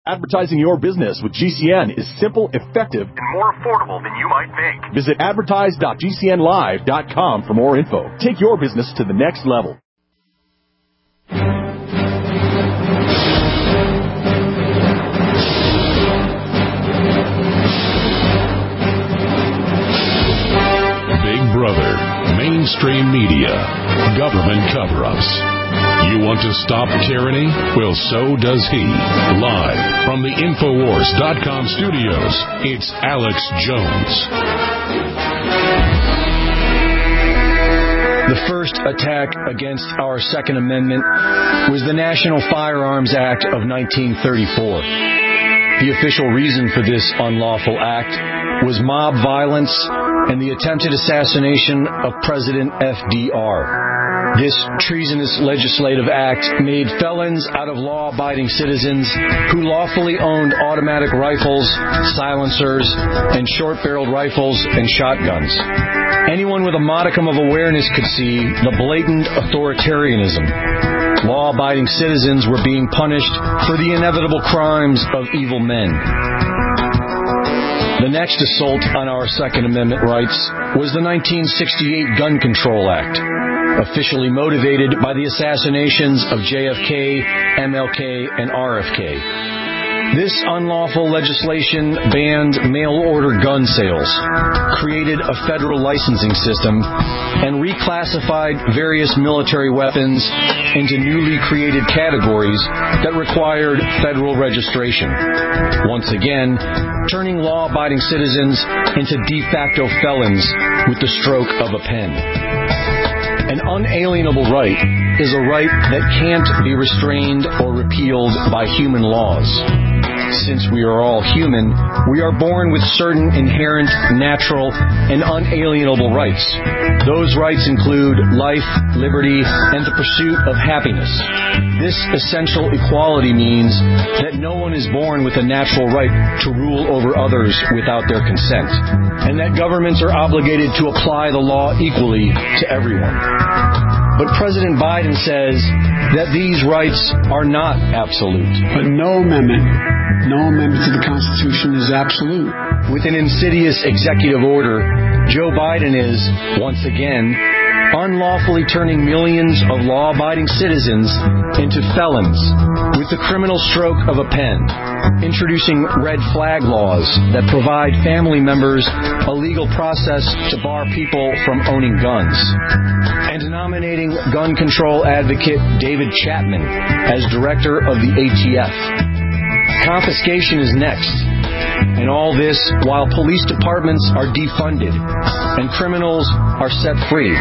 Advertising your business with GCN is simple, effective, and more affordable than you might think. Visit advertise.gcnlive.com for more info. Take your business to the next level. Big Brother, mainstream media, government cover-ups. You want to stop tyranny? Well, so does he. Live from the Infowars.com studios, it's Alex Jones. The first attack against our Second Amendment was the National Firearms Act of 1934. The official reason for this unlawful act was mob violence and the attempted assassination of President FDR. This treasonous legislative act made felons out of law-abiding citizens who lawfully owned automatic rifles, silencers, and short-barreled rifles and shotguns. Anyone with a modicum of awareness could see the blatant authoritarianism. Law-abiding citizens were being punished for the inevitable crimes of evil men. The next assault on our Second Amendment rights was the 1968 Gun Control Act, officially motivated by the assassinations of JFK, MLK, and RFK. This unlawful legislation banned mail-order gun sales, created a federal licensing system, and reclassified various military weapons into newly created categories that required federal registration. Once again, turning law-abiding citizens into de facto felons with the stroke of a pen. An unalienable right is a right that can't be restrained or repealed by human laws. Since we are all human, we are born with certain inherent, natural, and unalienable rights. Those rights include life, liberty, and the pursuit of happiness. This essential equality means that no one is born with a natural right to rule over others without their consent, and that governments are obligated to apply the law equally to everyone. But President Biden says that these rights are not absolute. But no amendment to the Constitution is absolute. With an insidious executive order, Joe Biden is, once again, unlawfully turning millions of law-abiding citizens into felons with the criminal stroke of a pen, introducing red flag laws that provide family members a legal process to bar people from owning guns, and nominating gun control advocate David Chapman as director of the ATF. Confiscation is next, and all this while police departments are defunded and criminals are set free.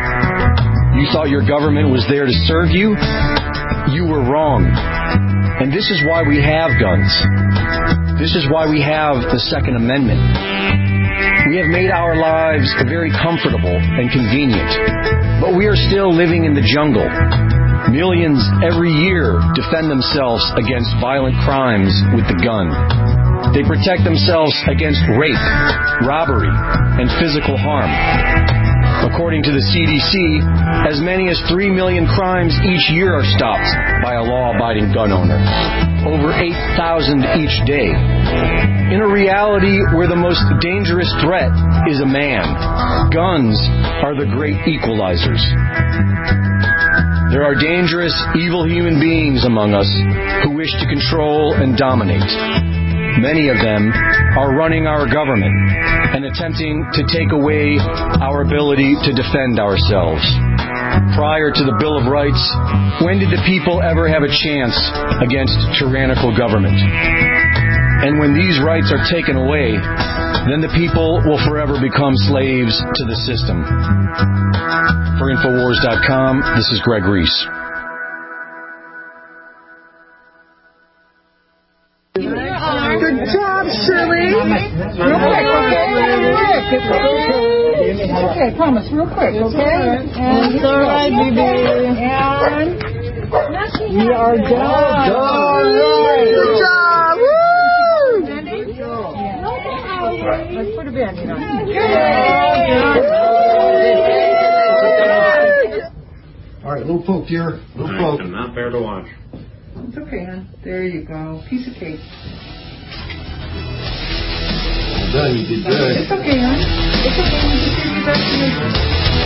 You thought your government was there to serve you? You were wrong. And this is why we have guns. This is why we have the Second Amendment. We have made our lives very comfortable and convenient, but we are still living in the jungle. Millions every year defend themselves against violent crimes with the gun. They protect themselves against rape, robbery, and physical harm. According to the CDC, as many as 3 million crimes each year are stopped by a law-abiding gun owner. Over 8,000 each day. In a reality where the most dangerous threat is a man, guns are the great equalizers. There are dangerous, evil human beings among us who wish to control and dominate. Many of them are running our government and attempting to take away our ability to defend ourselves. Prior to the Bill of Rights, when did the people ever have a chance against tyrannical government? And when these rights are taken away, then the people will forever become slaves to the system. For Infowars.com, this is Greg Reese. Good job, Shirley. Real quick, okay? Okay, promise, real quick, okay? And it's all right, baby. And we are done. All right. Good job. Woo! Let's put a band in on All right, little poke here. Little poke. Not fair to watch. It's okay, hon. There you go. Piece of cake. Well done, you did good. It's okay, hon. It's okay. You just did your best to make it.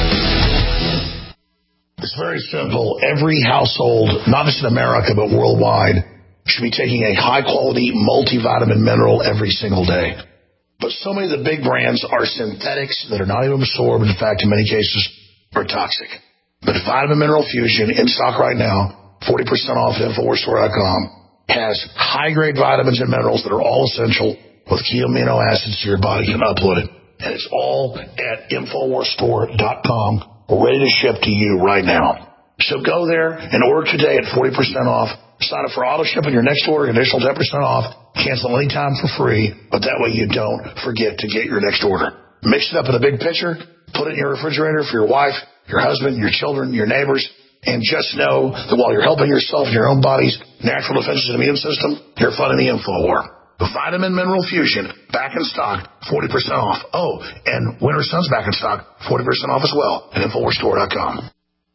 It's very simple. Every household, not just in America, but worldwide, should be taking a high-quality multivitamin mineral every single day. But so many of the big brands are synthetics that are not even absorbed. In fact, in many cases, are toxic. But Vitamin Mineral Fusion, in stock right now, 40% off at InfoWarsStore.com, has high-grade vitamins and minerals that are all essential with key amino acids so your body can upload it. And it's all at InfoWarsStore.com. Ready to ship to you right now. So go there and order today at 40% off. Sign up for auto ship on your next order, additional 10% off. Cancel anytime for free, but that way you don't forget to get your next order. Mix it up in a big pitcher, put it in your refrigerator for your wife, your husband, your children, your neighbors, and just know that while you're helping yourself and your own body's natural defenses and immune system, you're funding the InfoWar. The Vitamin Mineral Fusion, back in stock, 40% off. Oh, and Winter Sun's back in stock, 40% off as well at InfoWarsStore.com.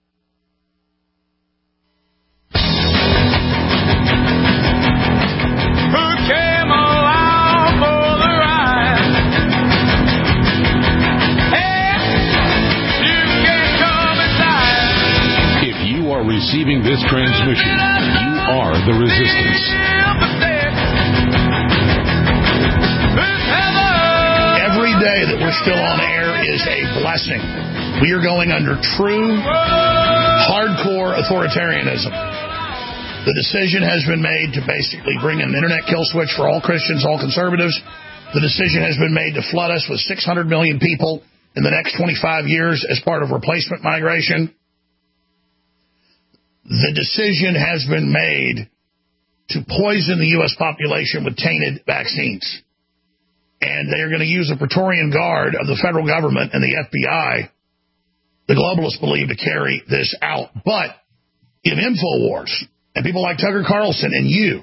If you are receiving this transmission, you are the resistance. Every day that we're still on air is a blessing. We are going under true, hardcore authoritarianism. The decision has been made to basically bring an internet kill switch for all Christians, all conservatives. The decision has been made to flood us with 600 million people in the next 25 years as part of replacement migration. The decision has been made to poison the U.S. population with tainted vaccines. And they are going to use the Praetorian Guard of the federal government and the FBI, the globalists believe, to carry this out. But if InfoWars and people like Tucker Carlson and you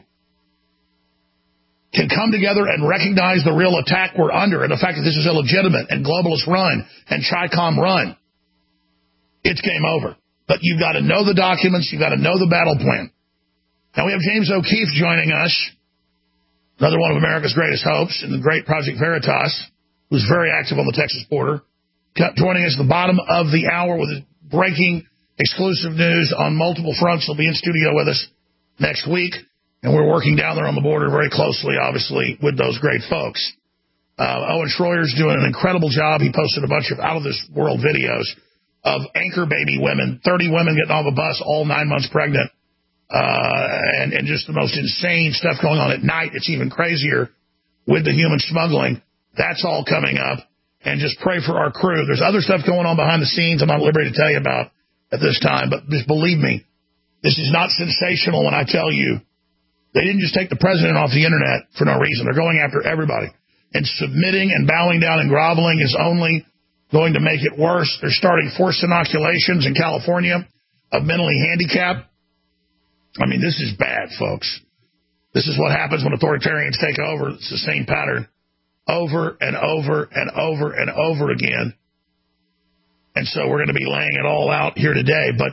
can come together and recognize the real attack we're under and the fact that this is illegitimate and globalist run and Chi-Com run, it's game over. But you've got to know the documents. You've got to know the battle plan. Now we have James O'Keefe joining us, another one of America's greatest hopes in the great Project Veritas, who's very active on the Texas border, joining us at the bottom of the hour with breaking exclusive news on multiple fronts. He'll be in studio with us next week, and we're working down there on the border very closely, obviously, with those great folks. Owen Schroyer's doing an incredible job. He posted a bunch of out-of-this-world videos of anchor baby women, 30 women getting off a bus, all 9 months pregnant, and just the most insane stuff going on at night. It's even crazier with the human smuggling. That's all coming up. And just pray for our crew. There's other stuff going on behind the scenes I'm not at liberty to tell you about at this time, but just believe me, this is not sensational when I tell you they didn't just take the president off the internet for no reason. They're going after everybody. And submitting and bowing down and groveling is only going to make it worse. They're starting forced inoculations in California of mentally handicapped. I mean, this is bad, folks. This is what happens when authoritarians take over. It's the same pattern over and over and over and over again. And so we're going to be laying it all out here today. But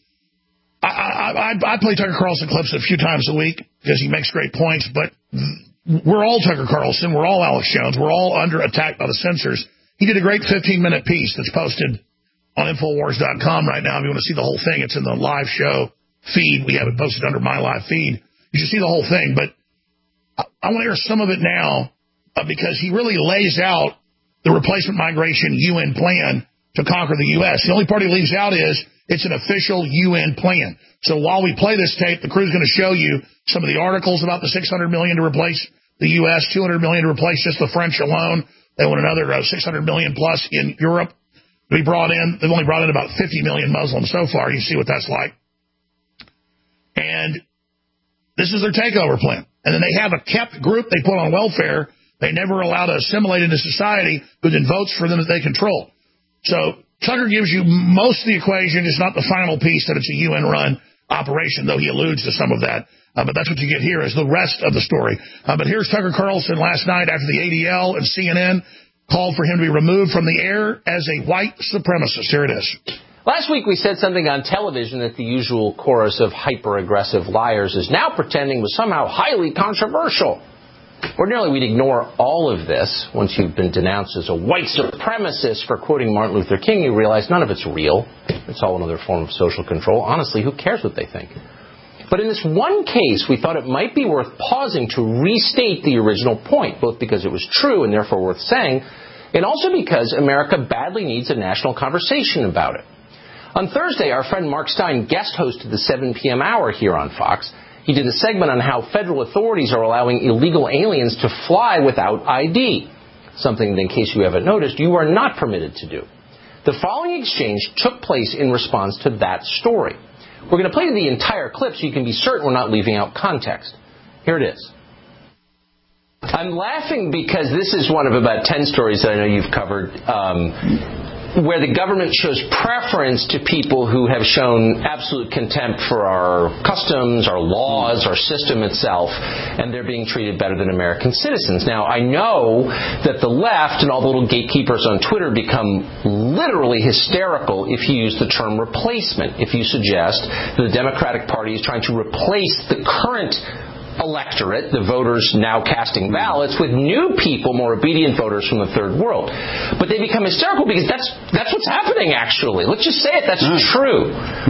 I play Tucker Carlson clips a few times a week because he makes great points. But we're all Tucker Carlson. We're all Alex Jones. We're all under attack by the censors. He did a great 15-minute piece that's posted on Infowars.com right now. If you want to see the whole thing, it's in the live show feed. We have it posted under my live feed. You should see the whole thing. But I want to hear some of it now because he really lays out the replacement migration UN plan to conquer the U.S. The only part he leaves out is it's an official UN plan. So while we play this tape, the crew's going to show you some of the articles about the $600 million to replace the U.S., $200 million to replace just the French alone. They want another $600 million plus in Europe to be brought in. They've only brought in about 50 million Muslims so far. You see what that's like. And this is their takeover plan. And then they have a kept group they put on welfare. They never allow to assimilate into society, who then votes for them that they control. So Tucker gives you most of the equation. It's not the final piece that it's a UN-run operation, though he alludes to some of that. But that's what you get here is the rest of the story. But here's Tucker Carlson last night after the ADL and CNN called for him to be removed from the air as a white supremacist. Here it is. Last week we said something on television that the usual chorus of hyper-aggressive liars is now pretending was somehow highly controversial. Ordinarily, we'd ignore all of this. Once you've been denounced as a white supremacist for quoting Martin Luther King, you realize none of it's real. It's all another form of social control. Honestly, who cares what they think? But in this one case, we thought it might be worth pausing to restate the original point, both because it was true and therefore worth saying, and also because America badly needs a national conversation about it. On Thursday, our friend Mark Steyn guest hosted the 7 p.m. hour here on Fox. He did a segment on how federal authorities are allowing illegal aliens to fly without ID, something that, in case you haven't noticed, you are not permitted to do. The following exchange took place in response to that story. We're going to play the entire clip so you can be certain we're not leaving out context. Here it is. I'm laughing because this is one of about 10 stories that I know you've covered where the government shows preference to people who have shown absolute contempt for our customs, our laws, our system itself, and they're being treated better than American citizens. Now, I know that the left and all the little gatekeepers on Twitter become literally hysterical if you use the term replacement, if you suggest that the Democratic Party is trying to replace the current electorate, the voters now casting ballots, with new people, more obedient voters from the third world. But they become hysterical because that's what's happening, actually. Let's just say it, that's true.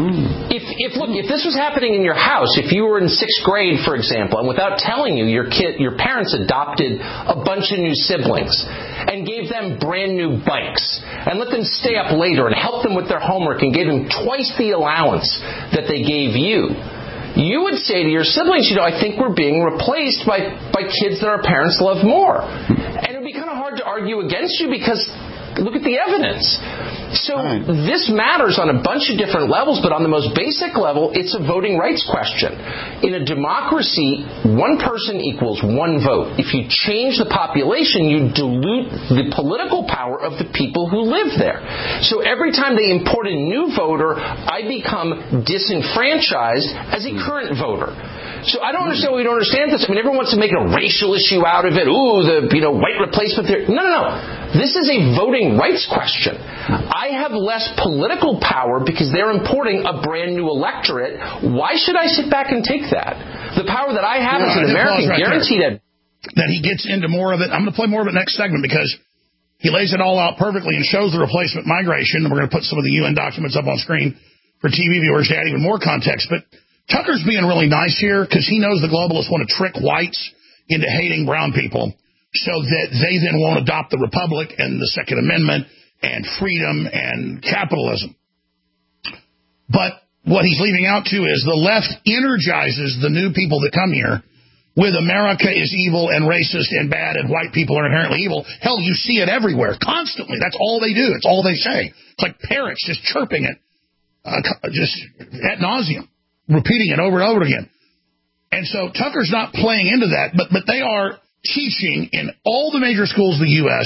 If this was happening in your house, if you were in 6th grade, for example, and without telling you, your parents adopted a bunch of new siblings and gave them brand new bikes and let them stay up later and help them with their homework and gave them twice the allowance that they gave you, you would say to your siblings, I think we're being replaced by kids that our parents love more. And it would be kind of hard to argue against you because look at the evidence. So this matters on a bunch of different levels, but on the most basic level, it's a voting rights question. In a democracy, one person equals one vote. If you change the population, you dilute the political power of the people who live there. So every time they import a new voter, I become disenfranchised as a current voter. So I don't understand why we don't understand this. I mean, everyone wants to make a racial issue out of it. Ooh, the white replacement theory. No. This is a voting rights question. I have less political power because they're importing a brand new electorate. Why should I sit back and take that? The power that I have as an American guaranteed that. Then he gets into more of it. I'm going to play more of it next segment because he lays it all out perfectly and shows the replacement migration. We're going to put some of the UN documents up on screen for TV viewers to add even more context. But Tucker's being really nice here because he knows the globalists want to trick whites into hating brown people so that they then won't adopt the Republic and the Second Amendment and freedom and capitalism. But what he's leaving out, too, is the left energizes the new people that come here with America is evil and racist and bad and white people are inherently evil. Hell, you see it everywhere, constantly. That's all they do. It's all they say. It's like parrots just chirping it, just ad nauseum, repeating it over and over again. And so Tucker's not playing into that, but they are teaching in all the major schools of the U.S.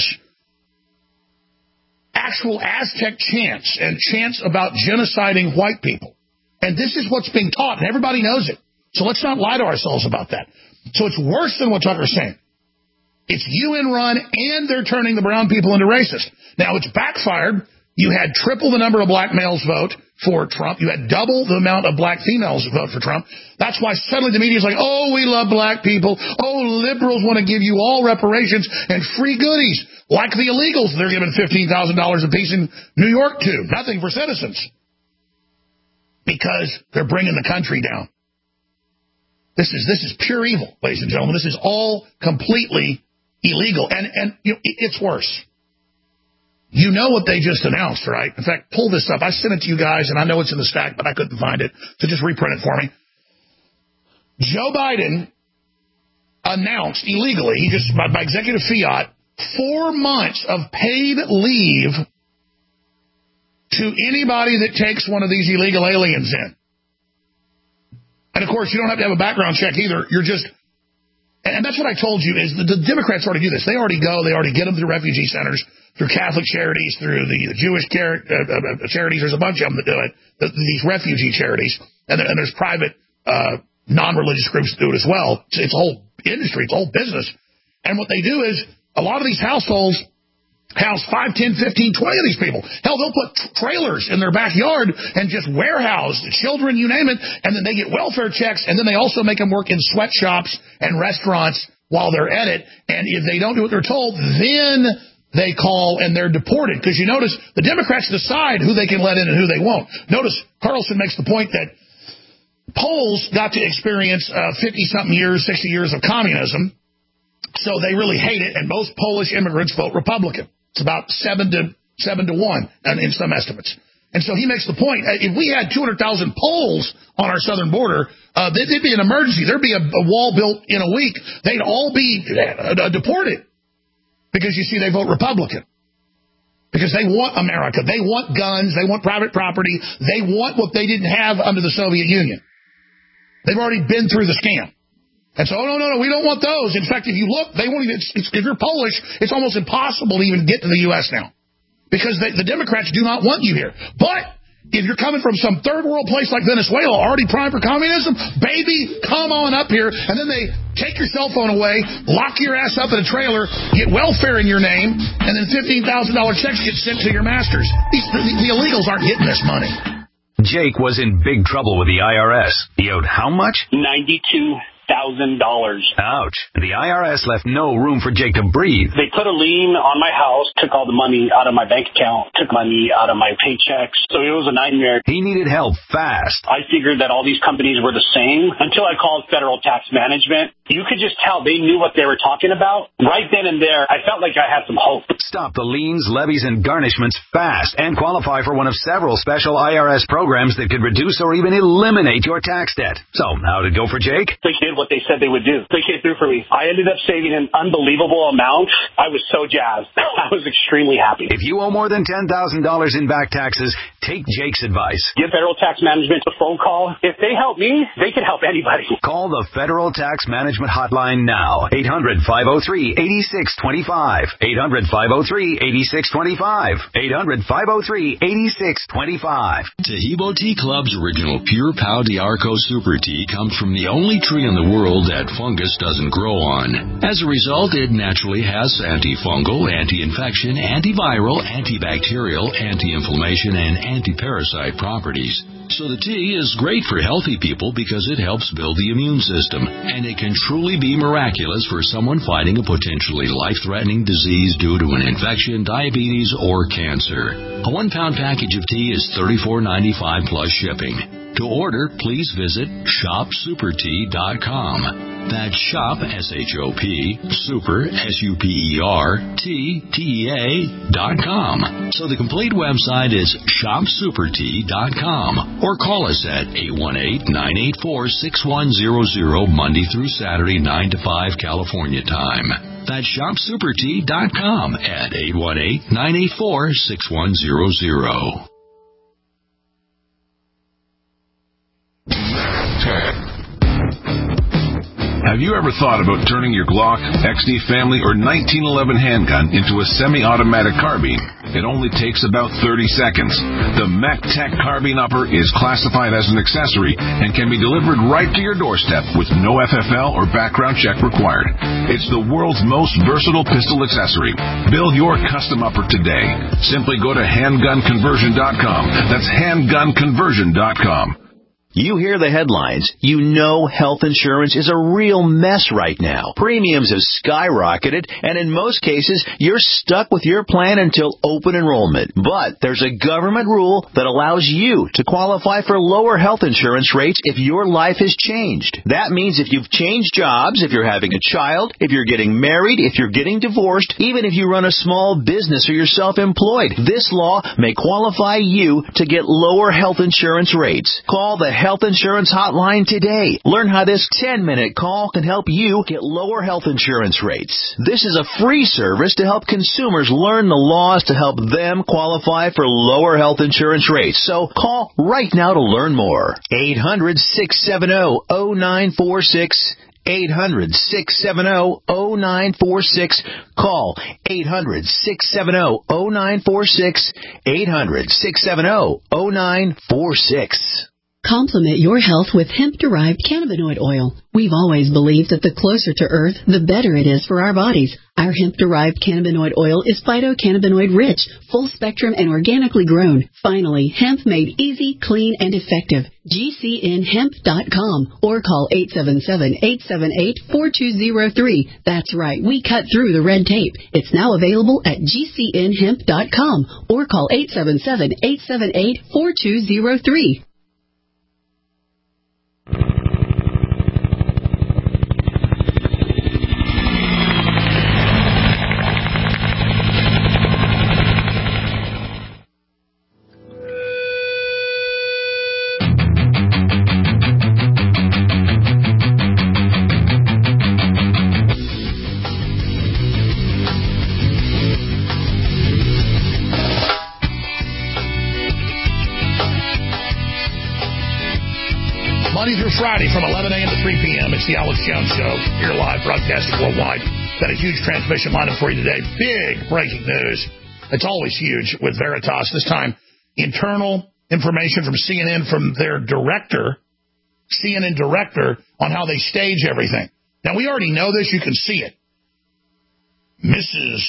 actual Aztec chants and chants about genociding white people. And this is what's being taught, and everybody knows it. So let's not lie to ourselves about that. So it's worse than what Tucker's saying. It's UN run, and they're turning the brown people into racist. Now, it's backfired. You had triple the number of black males vote for Trump. You had double the amount of black females vote for Trump. That's why suddenly the media is like, oh, we love black people. Oh, liberals want to give you all reparations and free goodies, like the illegals they're giving $15,000 apiece in New York to. Nothing for citizens. Because they're bringing the country down. This is pure evil, ladies and gentlemen. This is all completely illegal. And it's worse. You know what they just announced, right? In fact, pull this up. I sent it to you guys, and I know it's in the stack, but I couldn't find it. So just reprint it for me. Joe Biden announced illegally, he just by executive fiat, 4 months of paid leave to anybody that takes one of these illegal aliens in. And, of course, you don't have to have a background check either. You're just... And that's what I told you is the Democrats already do this. They already go. They already get them through refugee centers, through Catholic charities, through the Jewish charities. There's a bunch of them that do it, these refugee charities. And there's private non-religious groups that do it as well. It's a whole industry. It's a whole business. And what they do is a lot of these households house 5, 10, 15, 20 of these people. Hell, they'll put trailers in their backyard and just warehouse the children, you name it, and then they get welfare checks, and then they also make them work in sweatshops and restaurants while they're at it. And if they don't do what they're told, then they call and they're deported. Because you notice the Democrats decide who they can let in and who they won't. Notice Carlson makes the point that Poles got to experience 50-something years, 60 years of communism, so they really hate it, and most Polish immigrants vote Republican. It's about 7 to 1 in some estimates. And so he makes the point, if we had 200,000 Poles on our southern border, there'd be an emergency. There'd be a wall built in a week. They'd all be deported because, you see, they vote Republican. Because they want America. They want guns. They want private property. They want what they didn't have under the Soviet Union. They've already been through the scam. And so, no, we don't want those. In fact, if you look, they won't even, if you're Polish, it's almost impossible to even get to the U.S. now. Because the Democrats do not want you here. But if you're coming from some third world place like Venezuela, already primed for communism, baby, come on up here. And then they take your cell phone away, lock your ass up in a trailer, get welfare in your name, and then $15,000 checks get sent to your masters. The illegals aren't getting this money. Jake was in big trouble with the IRS. He owed how much? $92,000. Ouch. The IRS left no room for Jake to breathe. They put a lien on my house, took all the money out of my bank account, took money out of my paychecks. So it was a nightmare. He needed help fast. I figured that all these companies were the same until I called Federal Tax Management. You could just tell they knew what they were talking about. Right then and there, I felt like I had some hope. Stop the liens, levies, and garnishments fast and qualify for one of several special IRS programs that could reduce or even eliminate your tax debt. So, how'd it go for Jake? They did what they said they would do. They came through for me. I ended up saving an unbelievable amount. I was so jazzed. I was extremely happy. If you owe more than $10,000 in back taxes, take Jake's advice. Give Federal Tax Management a phone call. If they help me, they can help anybody. Call the Federal Tax Management Hotline now. 800-503-8625. 800-503-8625. 800-503-8625. Taheebo Tea Club's original Pure Pau d'Arco Super Tea comes from the only tree in the world that fungus doesn't grow on. As a result, it naturally has antifungal, anti-infection, antiviral, antibacterial, anti-inflammation, and anti-parasite properties. So the tea is great for healthy people because it helps build the immune system, and it can truly be miraculous for someone fighting a potentially life-threatening disease due to an infection, diabetes, or cancer. A 1-pound package of tea is $34.95 plus shipping. To order, please visit shopsupertea.com. That's shop, S-H-O-P, super, S-U-P-E-R, T-T-E-A.com. So the complete website is shopsupertea.com. Or call us at 818-984-6100 Monday through Saturday, 9 to 5 California time. That's shopsupertea.com at 818-984-6100. Have you ever thought about turning your Glock, XD Family, or 1911 handgun into a semi-automatic carbine? It only takes about 30 seconds. The MechTech Carbine Upper is classified as an accessory and can be delivered right to your doorstep with no FFL or background check required. It's the world's most versatile pistol accessory. Build your custom upper today. Simply go to handgunconversion.com. That's handgunconversion.com. You hear the headlines. You know health insurance is a real mess right now. Premiums have skyrocketed, and in most cases, you're stuck with your plan until open enrollment. But there's a government rule that allows you to qualify for lower health insurance rates if your life has changed. That means if you've changed jobs, if you're having a child, if you're getting married, if you're getting divorced, even if you run a small business or you're self-employed, this law may qualify you to get lower health insurance rates. Call the Health Insurance Hotline today. Learn how this 10-minute call can help you get lower health insurance rates. This is a free service to help consumers learn the laws to help them qualify for lower health insurance rates. So call right now to learn more. 800-670-0946. 800-670-0946. Call 800-670-0946. 800-670-0946. Complement your health with hemp-derived cannabinoid oil. We've always believed that the closer to Earth, the better it is for our bodies. Our hemp-derived cannabinoid oil is phytocannabinoid-rich, full-spectrum, and organically grown. Finally, hemp made easy, clean, and effective. GCNhemp.com or call 877-878-4203. That's right, we cut through the red tape. It's now available at GCNhemp.com or call 877-878-4203. Monday through Friday from 11 a.m. to 3 p.m. It's the Alex Jones Show. Here live, broadcasting worldwide. Got a huge transmission lineup for you today. Big breaking news. It's always huge with Veritas. This time, internal information from CNN from their director, CNN director, on how they stage everything. Now, we already know this. You can see it. Mrs.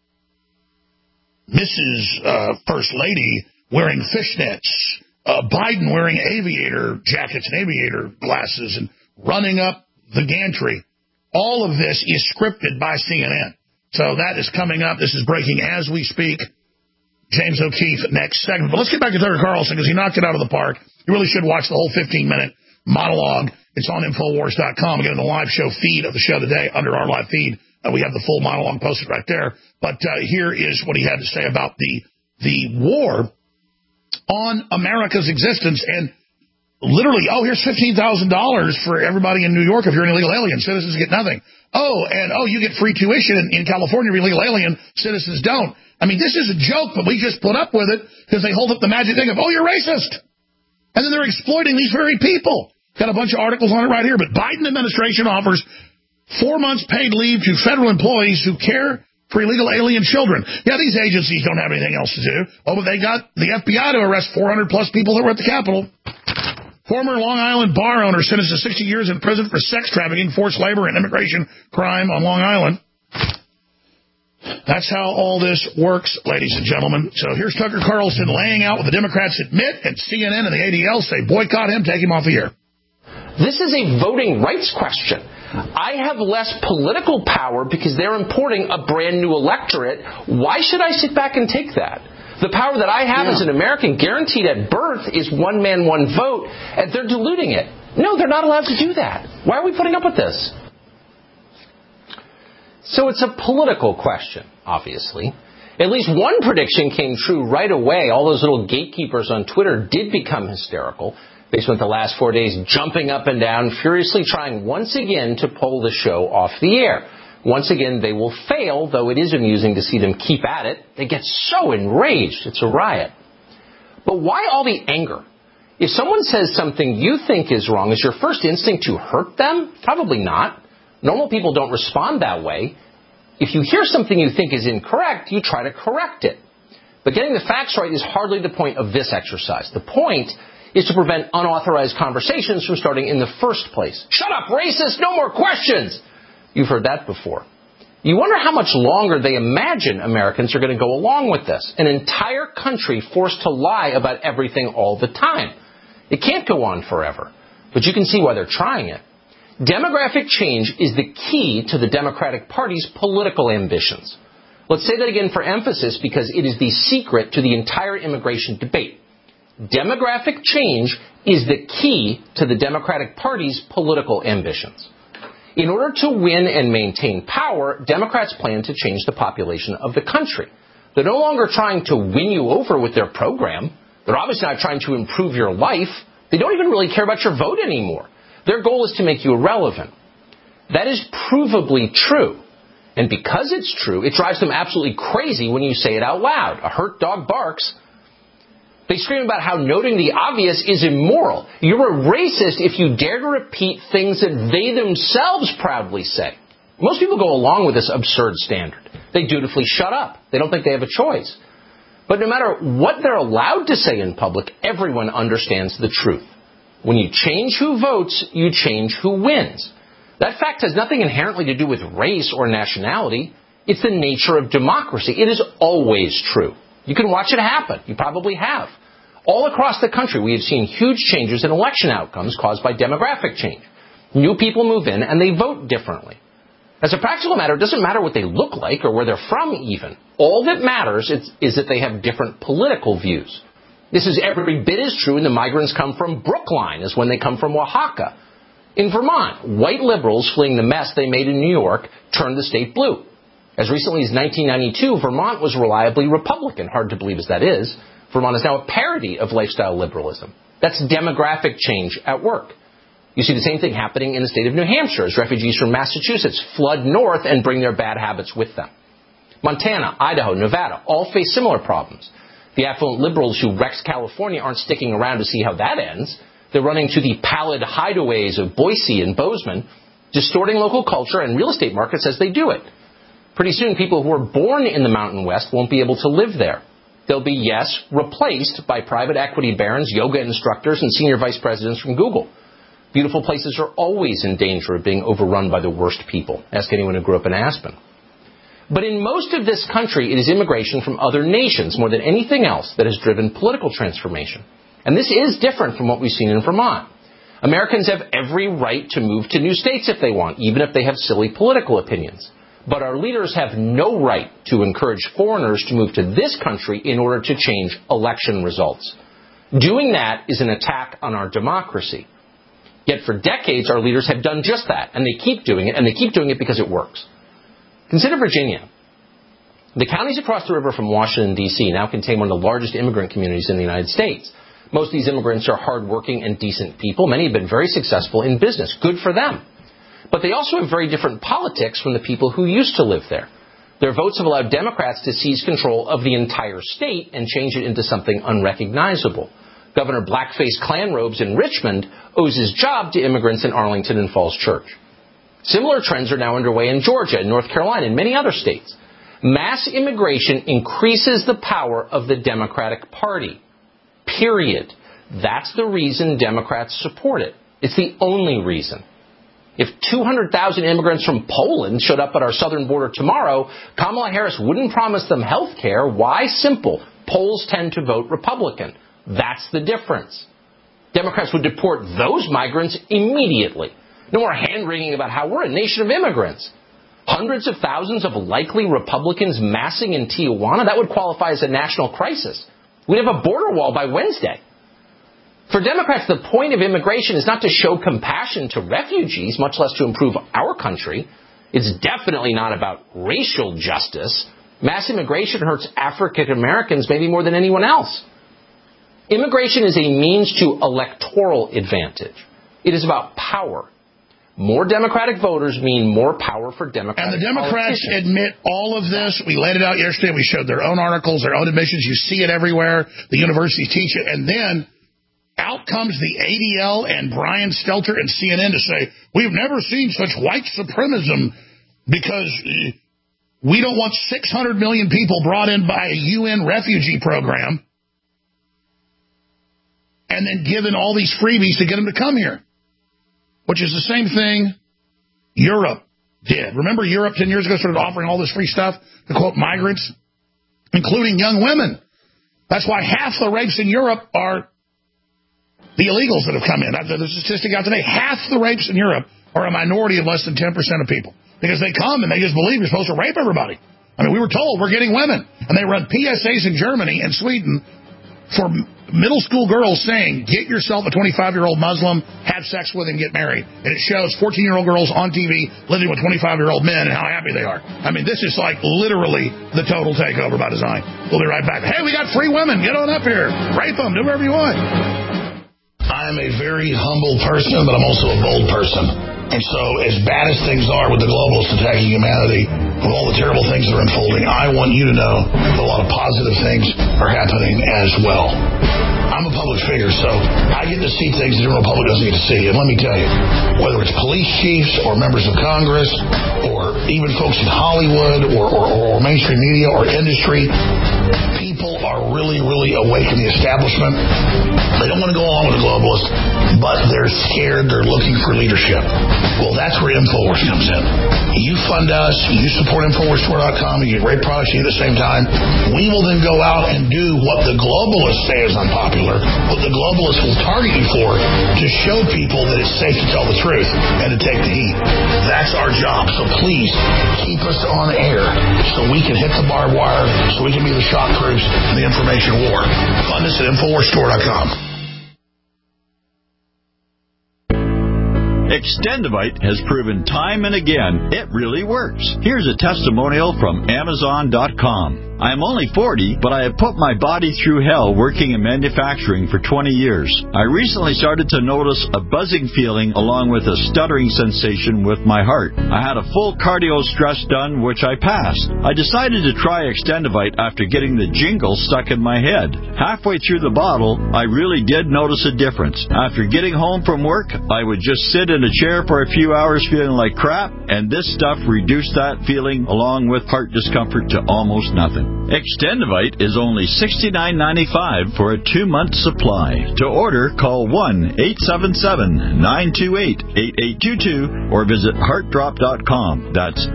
First Lady wearing fishnets. Biden wearing aviator jackets and aviator glasses and running up the gantry. All of this is scripted by CNN. So that is coming up. This is breaking as we speak. James O'Keefe next segment. But let's get back to Tucker Carlson because he knocked it out of the park. You really should watch the whole 15-minute monologue. It's on Infowars.com. Again, the live show feed of the show today under our live feed. We have the full monologue posted right there. But here is what he had to say about the war on America's existence, and literally, here's $15,000 for everybody in New York if you're an illegal alien. Citizens get nothing. You get free tuition in California if you're an illegal alien. Citizens don't. I mean, this is a joke, but we just put up with it because they hold up the magic thing of, you're racist. And then they're exploiting these very people. Got a bunch of articles on it right here, but Biden administration offers 4 months paid leave to federal employees who care for illegal alien children. Yeah, these agencies don't have anything else to do. But they got the FBI to arrest 400-plus people that were at the Capitol. Former Long Island bar owner sentenced to 60 years in prison for sex trafficking, forced labor, and immigration crime on Long Island. That's how all this works, ladies and gentlemen. So here's Tucker Carlson laying out what the Democrats admit, and CNN and the ADL say boycott him, take him off the air. This is a voting rights question. I have less political power because they're importing a brand new electorate. Why should I sit back and take that? The power that I have as an American guaranteed at birth is one man, one vote, and they're diluting it. No, they're not allowed to do that. Why are we putting up with this? So it's a political question, obviously. At least one prediction came true right away. All those little gatekeepers on Twitter did become hysterical. They spent the last 4 days jumping up and down, furiously trying once again to pull the show off the air. Once again, they will fail, though it is amusing to see them keep at it. They get so enraged. It's a riot. But why all the anger? If someone says something you think is wrong, is your first instinct to hurt them? Probably not. Normal people don't respond that way. If you hear something you think is incorrect, you try to correct it. But getting the facts right is hardly the point of this exercise. The point is to prevent unauthorized conversations from starting in the first place. Shut up, racist! No more questions! You've heard that before. You wonder how much longer they imagine Americans are going to go along with this. An entire country forced to lie about everything all the time. It can't go on forever. But you can see why they're trying it. Demographic change is the key to the Democratic Party's political ambitions. Let's say that again for emphasis because it is the secret to the entire immigration debate. Demographic change is the key to the Democratic Party's political ambitions. In order to win and maintain power, Democrats plan to change the population of the country. They're no longer trying to win you over with their program. They're obviously not trying to improve your life. They don't even really care about your vote anymore. Their goal is to make you irrelevant. That is provably true. And because it's true, it drives them absolutely crazy when you say it out loud. A hurt dog barks. They scream about how noting the obvious is immoral. You're a racist if you dare to repeat things that they themselves proudly say. Most people go along with this absurd standard. They dutifully shut up. They don't think they have a choice. But no matter what they're allowed to say in public, everyone understands the truth. When you change who votes, you change who wins. That fact has nothing inherently to do with race or nationality. It's the nature of democracy. It is always true. You can watch it happen. You probably have. All across the country, we have seen huge changes in election outcomes caused by demographic change. New people move in and they vote differently. As a practical matter, it doesn't matter what they look like or where they're from even. All that matters is that they have different political views. This is every bit as true when the migrants come from Brookline as when they come from Oaxaca. In Vermont, white liberals fleeing the mess they made in New York turned the state blue. As recently as 1992, Vermont was reliably Republican, hard to believe as that is. Vermont is now a parody of lifestyle liberalism. That's demographic change at work. You see the same thing happening in the state of New Hampshire as refugees from Massachusetts flood north and bring their bad habits with them. Montana, Idaho, Nevada all face similar problems. The affluent liberals who wrecked California aren't sticking around to see how that ends. They're running to the pallid hideaways of Boise and Bozeman, distorting local culture and real estate markets as they do it. Pretty soon, people who were born in the Mountain West won't be able to live there. They'll be, yes, replaced by private equity barons, yoga instructors, and senior vice presidents from Google. Beautiful places are always in danger of being overrun by the worst people. Ask anyone who grew up in Aspen. But in most of this country, it is immigration from other nations more than anything else that has driven political transformation. And this is different from what we've seen in Vermont. Americans have every right to move to new states if they want, even if they have silly political opinions. But our leaders have no right to encourage foreigners to move to this country in order to change election results. Doing that is an attack on our democracy. Yet for decades, our leaders have done just that, and they keep doing it, and they keep doing it because it works. Consider Virginia. The counties across the river from Washington, D.C. now contain one of the largest immigrant communities in the United States. Most of these immigrants are hardworking and decent people. Many have been very successful in business. Good for them. But they also have very different politics from the people who used to live there. Their votes have allowed Democrats to seize control of the entire state and change it into something unrecognizable. Governor Blackface Clanrobes in Richmond owes his job to immigrants in Arlington and Falls Church. Similar trends are now underway in Georgia and North Carolina and many other states. Mass immigration increases the power of the Democratic Party. Period. That's the reason Democrats support it. It's the only reason. If 200,000 immigrants from Poland showed up at our southern border tomorrow, Kamala Harris wouldn't promise them health care. Why? Simple. Poles tend to vote Republican. That's the difference. Democrats would deport those migrants immediately. No more hand-wringing about how we're a nation of immigrants. Hundreds of thousands of likely Republicans massing in Tijuana, that would qualify as a national crisis. We'd have a border wall by Wednesday. For Democrats, the point of immigration is not to show compassion to refugees, much less to improve our country. It's definitely not about racial justice. Mass immigration hurts African Americans maybe more than anyone else. Immigration is a means to electoral advantage. It is about power. More Democratic voters mean more power for Democratic And the Democrats admit all of this. We laid it out yesterday. We showed their own articles, their own admissions. You see it everywhere. The universities teach it. And then out comes the ADL and Brian Stelter and CNN to say, we've never seen such white supremacism because we don't want 600 million people brought in by a UN refugee program and then given all these freebies to get them to come here, which is the same thing Europe did. Remember Europe 10 years ago started offering all this free stuff to, quote, migrants, including young women. That's why half the rapes in Europe are the illegals that have come in. The statistic out today, half the rapes in Europe are a minority of less than 10% of people. Because they come and they just believe you're supposed to rape everybody. I mean, we were told we're getting women. And they run PSAs in Germany and Sweden for middle school girls saying, get yourself a 25-year-old Muslim, have sex with him, get married. And it shows 14-year-old girls on TV living with 25-year-old men and how happy they are. I mean, this is like literally the total takeover by design. We'll be right back. Hey, we got free women. Get on up here. Rape them. Do whatever you want. I'm a very humble person, but I'm also a bold person. And so as bad as things are with the globalists attacking humanity, with all the terrible things that are unfolding, I want you to know that a lot of positive things are happening as well. I'm a public figure, so I get to see things the general public doesn't get to see. And let me tell you, whether it's police chiefs or members of Congress or even folks in Hollywood or mainstream media or industry, people people are really, really awake in the establishment. They don't want to go along with the globalists, but they're scared. They're looking for leadership. Well, that's where InfoWars comes in. You fund us. You support InfoWarsStore.com. You get great products at the same time. We will then go out and do what the globalists say is unpopular, what the globalists will target you for, to show people that it's safe to tell the truth and to take the heat. That's our job. So please keep us on air so we can hit the barbed wire, so we can be the shock troops in the information war. Fund us at InfoWarsStore.com. Extendivite has proven time and again it really works. Here's a testimonial from Amazon.com. I am only 40, but I have put my body through hell working in manufacturing for 20 years. I recently started to notice a buzzing feeling along with a stuttering sensation with my heart. I had a full cardio stress done, which I passed. I decided to try Extendivite after getting the jingle stuck in my head. Halfway through the bottle, I really did notice a difference. After getting home from work, I would just sit in a chair for a few hours feeling like crap, and this stuff reduced that feeling along with heart discomfort to almost nothing. Extendivite is only $69.95 for a 2-month supply. To order, call 1-877-928-8822 or visit heartdrop.com. That's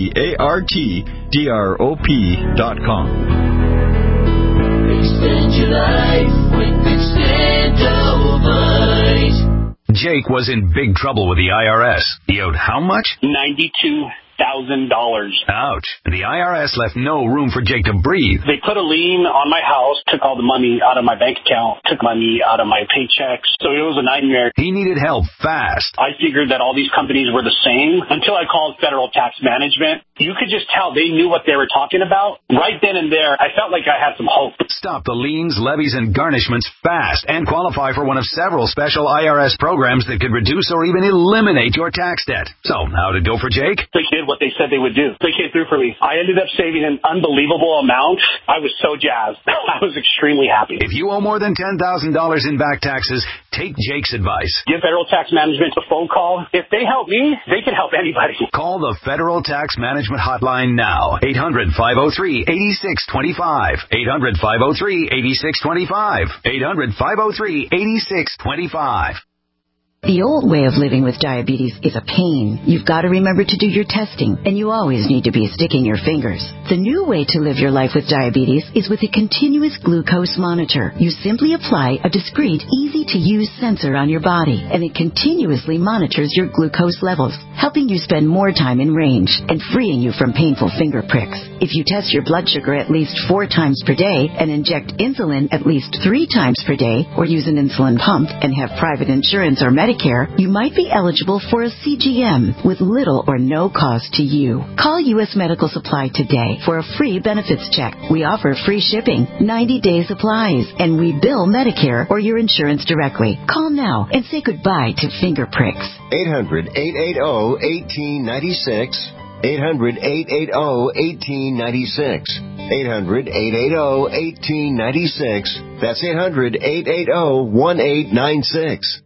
HEARTDROP.com. Extend your life with Extendivite. Jake was in big trouble with the IRS. He owed how much? $92,000. Ouch. The IRS left no room for Jake to breathe. They put a lien on my house, took all the money out of my bank account, took money out of my paychecks. So it was a nightmare. He needed help fast. I figured that all these companies were the same until I called Federal Tax Management. You could just tell they knew what they were talking about. Right then and there, I felt like I had some hope. Stop the liens, levies, and garnishments fast and qualify for one of several special IRS programs that could reduce or even eliminate your tax debt. So, how did it go for Jake? They did what they said they would do. They came through for me. I ended up saving an unbelievable amount. I was so jazzed. I was extremely happy. If you owe more than $10,000 in back taxes, take Jake's advice. Give Federal Tax Management a phone call. If they help me, they can help anybody. Call the Federal Tax Management Hotline now. 800-503-8625. 800-503-8625. 800-503-8625. The old way of living with diabetes is a pain. You've got to remember to do your testing, and you always need to be sticking your fingers. The new way to live your life with diabetes is with a continuous glucose monitor. You simply apply a discreet, easy-to-use sensor on your body, and it continuously monitors your glucose levels, helping you spend more time in range and freeing you from painful finger pricks. If you test your blood sugar at least 4 times per day and inject insulin at least 3 times per day, or use an insulin pump and have private insurance or Medicare, you might be eligible for a CGM with little or no cost to you. Call U.S. Medical Supply today for a free benefits check. We offer free shipping, 90-day supplies, and we bill Medicare or your insurance directly. Call now and say goodbye to finger pricks. 800-880-1896. 800-880-1896. 800-880-1896. That's 800-880-1896.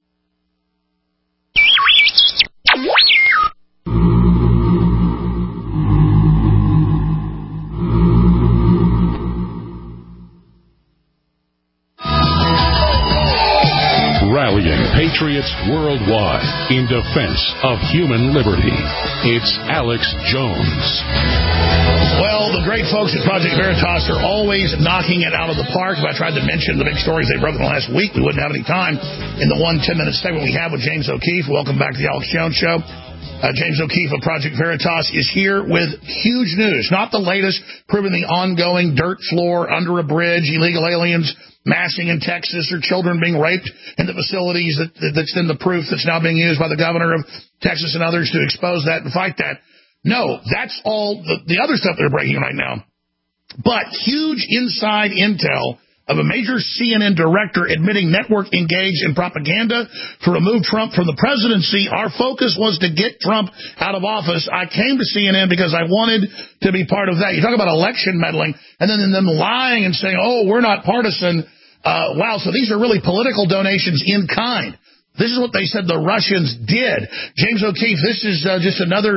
Rallying patriots worldwide in defense of human liberty. It's Alex Jones. Well, the great folks at Project Veritas are always knocking it out of the park. If I tried to mention the big stories they broke in the last week, we wouldn't have any time in the 1 10-minute segment we have with James O'Keefe. Welcome back to the Alex Jones Show. James O'Keefe of Project Veritas is here with huge news. Not the latest, proving the ongoing dirt floor, under a bridge, illegal aliens massing in Texas, or children being raped in the facilities that's in the proof that's now being used by the governor of Texas and others to expose that and fight that. No, that's all the other stuff they're breaking right now. But huge inside intel of a major CNN director admitting network engaged in propaganda to remove Trump from the presidency. Our focus was to get Trump out of office. I came to CNN because I wanted to be part of that. You talk about election meddling, and then them lying and saying, oh, we're not partisan. Wow, so these are really political donations in kind. This is what they said the Russians did. James O'Keefe, this is just another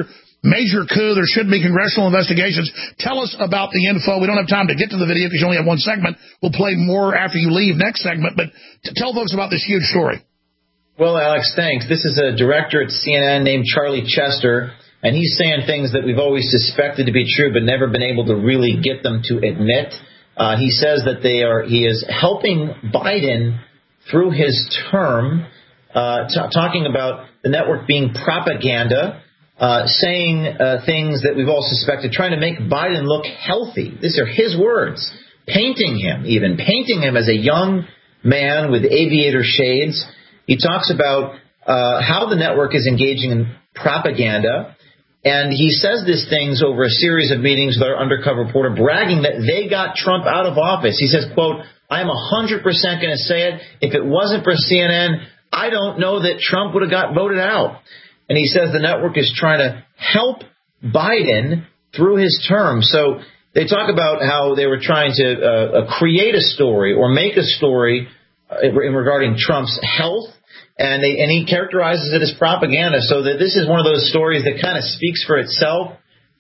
major coup. There should be congressional investigations. Tell us about the info. We don't have time to get to the video because you only have one segment. We'll play more after you leave next segment. But tell folks about this huge story. Well, Alex, thanks. This is a director at CNN named Charlie Chester, and he's saying things that we've always suspected to be true but never been able to really get them to admit. He says that he is helping Biden through his term, talking about the network being propaganda, saying things that we've all suspected, trying to make Biden look healthy. These are his words, painting him as a young man with aviator shades. He talks about how the network is engaging in propaganda, and he says these things over a series of meetings with our undercover reporter, bragging that they got Trump out of office. He says, quote, I am 100% going to say it. If it wasn't for CNN, I don't know that Trump would have got voted out. And he says the network is trying to help Biden through his term. So they talk about how they were trying to create a story or make a story regarding Trump's health. And he characterizes it as propaganda, so that this is one of those stories that kind of speaks for itself.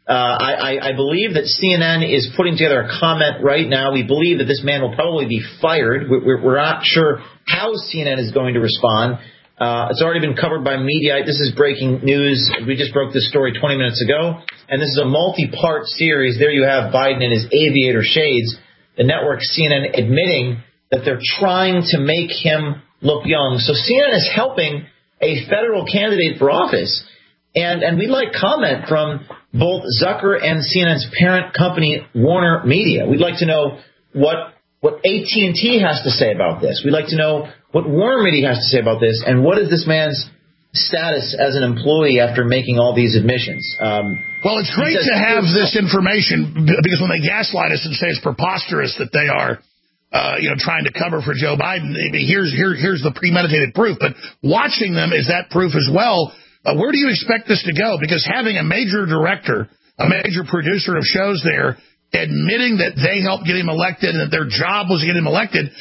I believe that CNN is putting together a comment right now. We believe that this man will probably be fired. We're not sure how CNN is going to respond. It's already been covered by media. This is breaking news. We just broke this story 20 minutes ago. And this is a multi-part series. There you have Biden in his aviator shades. The network CNN admitting that they're trying to make him look young. So CNN is helping a federal candidate for office. And we'd like comment from both Zucker and CNN's parent company, Warner Media. We'd like to know what AT&T has to say about this. We'd like to know what Warner Media has to say about this, and what is this man's status as an employee after making all these admissions. Well, it's great to have this information, because when they gaslight us and say it's preposterous that they are trying to cover for Joe Biden, here's the premeditated proof. But watching them is that proof as well. Where do you expect this to go? Because having a major director, a major producer of shows there, admitting that they helped get him elected and that their job was to get him elected,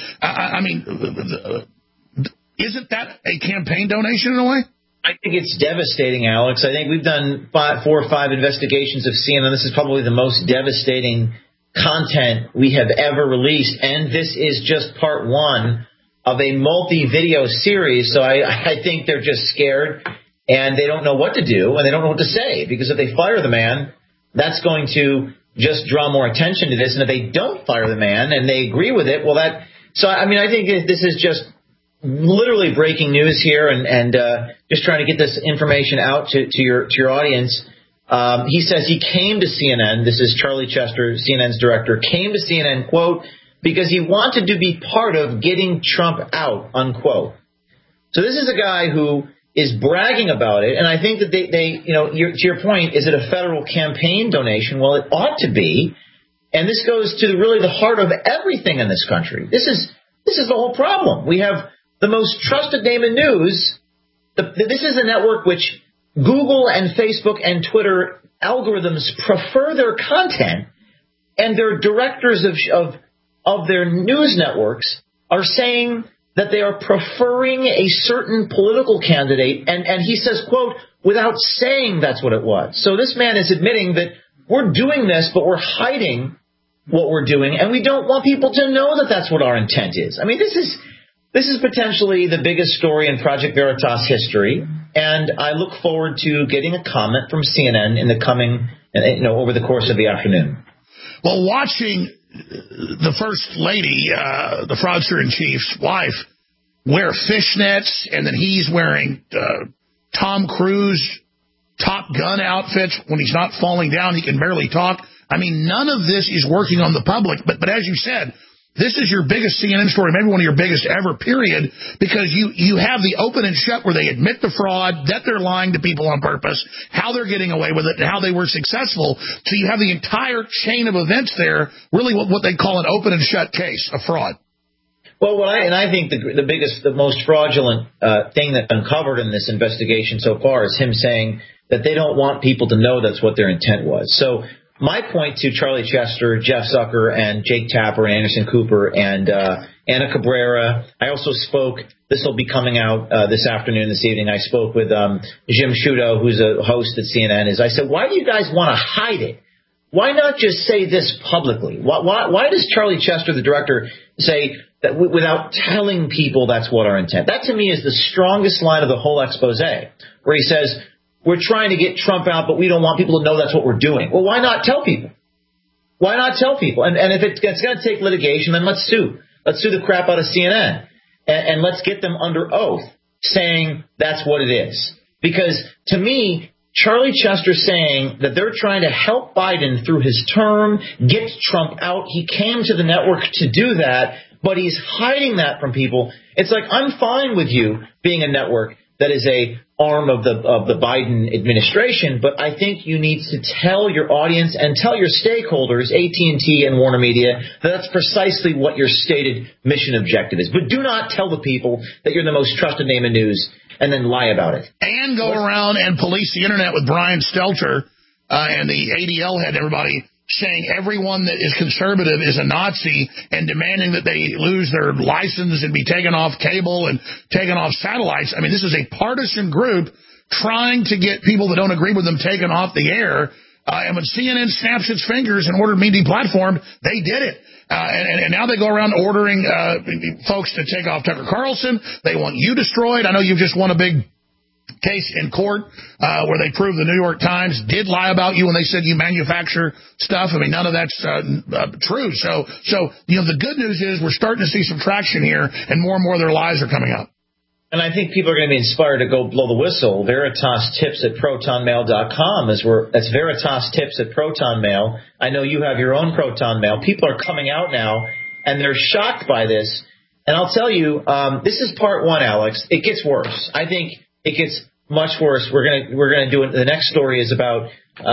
isn't that a campaign donation in a way? I think it's devastating, Alex. I think we've done 4 or 5 investigations of CNN. This is probably the most devastating content we have ever released, and this is just part 1 of a multi-video series. So I think they're just scared, and they don't know what to do, and they don't know what to say, because if they fire the man, that's going to just draw more attention to this. And if they don't fire the man and they agree with it, I think this is just literally breaking news here, and just trying to get this information out to your audience. He says he came to CNN, this is Charlie Chester, CNN's director, came to CNN, quote, because he wanted to be part of getting Trump out, unquote. So this is a guy who is bragging about it, and I think that they to your point, is it a federal campaign donation? Well, it ought to be, and this goes to really the heart of everything in this country. This is the whole problem. We have the most trusted name in news. This is a network which Google and Facebook and Twitter algorithms prefer their content, and their directors of their news networks are saying that they are preferring a certain political candidate, and he says, quote, without saying that's what it was. So this man is admitting that we're doing this, but we're hiding what we're doing, and we don't want people to know that that's what our intent is. I mean, this is potentially the biggest story in Project Veritas history, and I look forward to getting a comment from CNN in the coming, over the course of the afternoon. Well, watching the First Lady, the fraudster-in-chief's wife, wear fishnets, and then he's wearing Tom Cruise Top Gun outfits when he's not falling down, he can barely talk. I mean, none of this is working on the public, but as you said, this is your biggest CNN story, maybe one of your biggest ever, period, because you have the open and shut where they admit the fraud, that they're lying to people on purpose, how they're getting away with it, and how they were successful. So you have the entire chain of events there, really what they call an open and shut case of fraud. Well, I think the most fraudulent thing that's uncovered in this investigation so far is him saying that they don't want people to know that's what their intent was. So my point to Charlie Chester, Jeff Zucker, and Jake Tapper, and Anderson Cooper, and Ana Cabrera. I also spoke, this will be coming out this afternoon, this evening, I spoke with Jim Sciutto, who's a host at CNN. I said, why do you guys want to hide it? Why not just say this publicly? Why does Charlie Chester, the director, say that without telling people that's what our intent? That, to me, is the strongest line of the whole expose, where he says, we're trying to get Trump out, but we don't want people to know that's what we're doing. Well, why not tell people? Why not tell people? And if it's going to take litigation, then let's sue. Let's sue the crap out of CNN. And let's get them under oath saying that's what it is. Because, to me, Charlie Chester saying that they're trying to help Biden through his term, get Trump out. He came to the network to do that, but he's hiding that from people. It's like, I'm fine with you being a network that is a arm of the Biden administration, but I think you need to tell your audience and tell your stakeholders, AT&T and Warner Media, that that's precisely what your stated mission objective is. But do not tell the people that you're the most trusted name in news and then lie about it. And go around and police the Internet with Brian Stelter and the ADL head, everybody, saying everyone that is conservative is a Nazi and demanding that they lose their license and be taken off cable and taken off satellites. I mean, this is a partisan group trying to get people that don't agree with them taken off the air. And when CNN snaps its fingers and ordered me deplatformed, they did it. And now they go around ordering folks to take off Tucker Carlson. They want you destroyed. I know you've just won a big case in court where they proved the New York Times did lie about you when they said you manufacture stuff. I mean, none of that's true. So the good news is we're starting to see some traction here, and more of their lies are coming up. And I think people are going to be inspired to go blow the whistle. Veritas Tips at ProtonMail.com that's Veritas Tips at ProtonMail. I know you have your own Proton Mail. People are coming out now, and they're shocked by this. And I'll tell you, this is part one, Alex. It gets worse. I think it gets much worse. We're gonna do it. The next story is about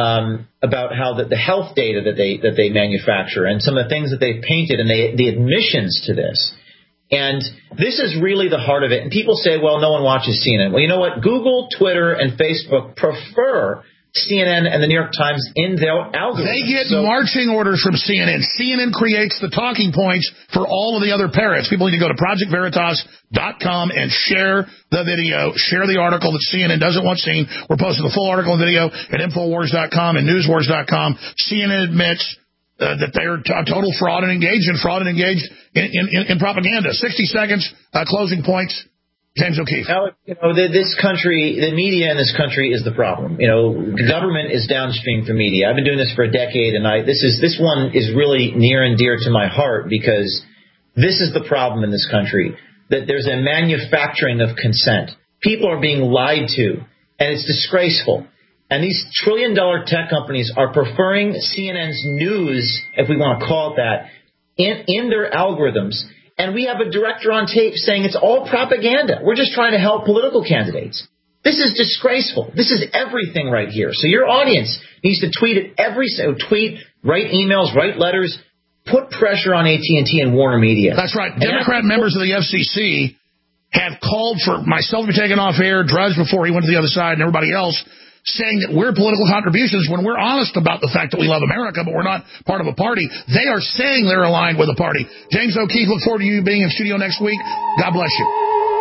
how the health data that they manufacture and some of the things that they've painted and the admissions to this. And this is really the heart of it. And people say, well, no one watches CNN. Well, you know what? Google, Twitter, and Facebook prefer CNN and the New York Times in their algorithm. They get marching orders from CNN. CNN creates the talking points for all of the other parrots. People need to go to ProjectVeritas.com and share the video, share the article that CNN doesn't want seen. We're posting the full article and video at Infowars.com and Newswars.com. CNN admits that they're total fraud and engaged in propaganda. 60 seconds, closing points. James O'Keefe. Alex, this country, the media in this country is the problem. The government is downstream from media. I've been doing this for a decade, and this one is really near and dear to my heart because this is the problem in this country, that there's a manufacturing of consent. People are being lied to, and it's disgraceful. And these trillion-dollar tech companies are preferring CNN's news, if we want to call it that, in their algorithms. And we have a director on tape saying it's all propaganda. We're just trying to help political candidates. This is disgraceful. This is everything right here. So your audience needs to tweet write emails, write letters, put pressure on AT&T and Warner Media. That's right. Democrat members of the FCC have called for myself to be taken off air, Drudge before he went to the other side, and everybody else, saying that we're political contributions when we're honest about the fact that we love America, but we're not part of a party. They are saying they're aligned with a party. James O'Keefe, look forward to you being in studio next week. God bless you.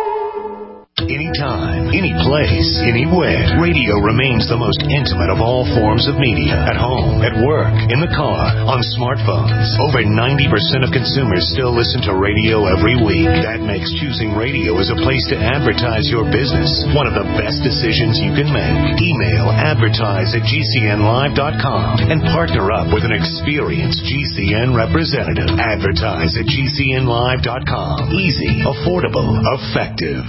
Anytime, any place, anywhere, radio remains the most intimate of all forms of media. At home, at work, in the car, on smartphones. Over 90% of consumers still listen to radio every week. That makes choosing radio as a place to advertise your business one of the best decisions you can make. Email advertise@gcnlive.com and partner up with an experienced GCN representative. Advertise@gcnlive.com. Easy, affordable, effective.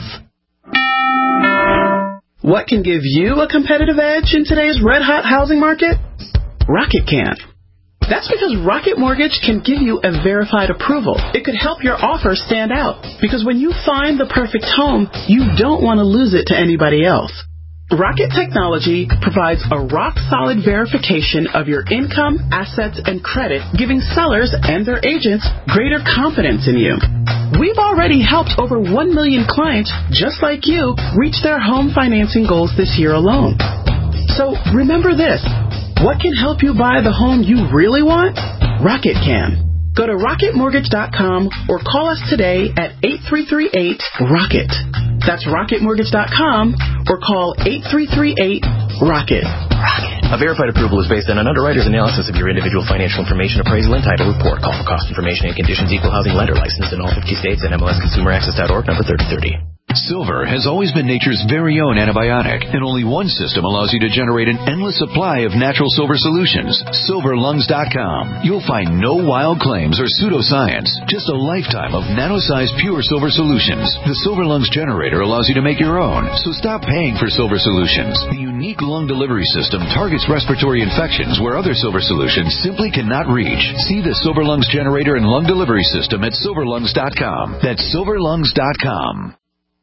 What can give you a competitive edge in today's red-hot housing market? Rocket can. That's because Rocket Mortgage can give you a verified approval. It could help your offer stand out, because when you find the perfect home, you don't want to lose it to anybody else. Rocket Technology provides a rock-solid verification of your income, assets, and credit, giving sellers and their agents greater confidence in you. We've already helped over 1 million clients just like you reach their home financing goals this year alone. So remember this. What can help you buy the home you really want? Rocket can. Go to rocketmortgage.com or call us today at 8338-ROCKET. That's rocketmortgage.com or call 8338-ROCKET. A verified approval is based on an underwriter's analysis of your individual financial information, appraisal, and title report. Call for cost information and conditions. Equal housing lender licensed in all 50 states and MLSConsumerAccess.org, number 3030. Silver has always been nature's very own antibiotic, and only one system allows you to generate an endless supply of natural silver solutions. SilverLungs.com. You'll find no wild claims or pseudoscience, just a lifetime of nano-sized pure silver solutions. The Silver Lungs generator allows you to make your own, so stop paying for silver solutions. The unique lung delivery system targets respiratory infections where other silver solutions simply cannot reach. See the Silver Lungs generator and lung delivery system at SilverLungs.com. That's SilverLungs.com.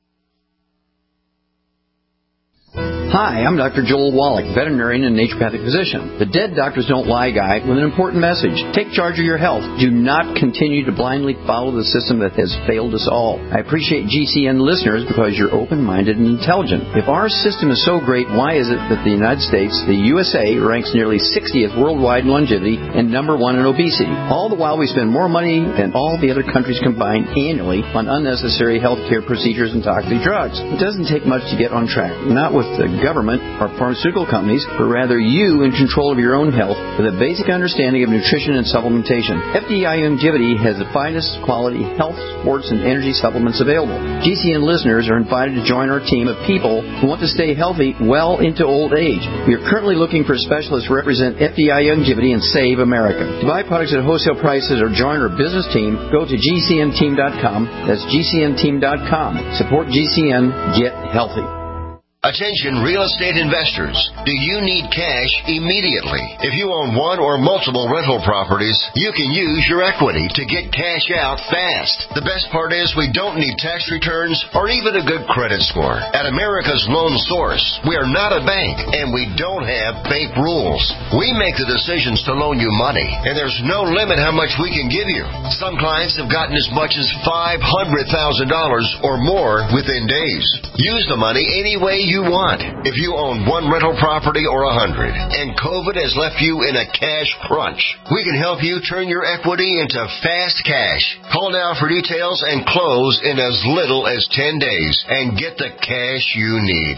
Hi, I'm Dr. Joel Wallach, veterinarian and naturopathic physician. The Dead Doctors Don't Lie guy with an important message. Take charge of your health. Do not continue to blindly follow the system that has failed us all. I appreciate GCN listeners because you're open-minded and intelligent. If our system is so great, why is it that the United States, the USA, ranks nearly 60th worldwide in longevity and number 1 in obesity? All the while we spend more money than all the other countries combined annually on unnecessary health care procedures and toxic drugs. It doesn't take much to get on track. Not with the government or pharmaceutical companies, but rather you in control of your own health with a basic understanding of nutrition and supplementation. FDI Longevity has the finest quality health, sports, and energy supplements available. GCN listeners are invited to join our team of people who want to stay healthy well into old age. We are currently looking for specialists to represent FDI Longevity and Save America. To buy products at wholesale prices or join our business team, go to GCNteam.com. That's GCNteam.com. Support GCN. Get healthy. Attention real estate investors. Do you need cash immediately? If you own one or multiple rental properties, you can use your equity to get cash out fast. The best part is we don't need tax returns or even a good credit score. At America's Loan Source, we are not a bank and we don't have bank rules. We make the decisions to loan you money and there's no limit how much we can give you. Some clients have gotten as much as $500,000 or more within days. Use the money any way you want. If you own one rental property or 100 and COVID has left you in a cash crunch, we can help you turn your equity into fast cash. Call now for details and close in as little as 10 days and get the cash you need.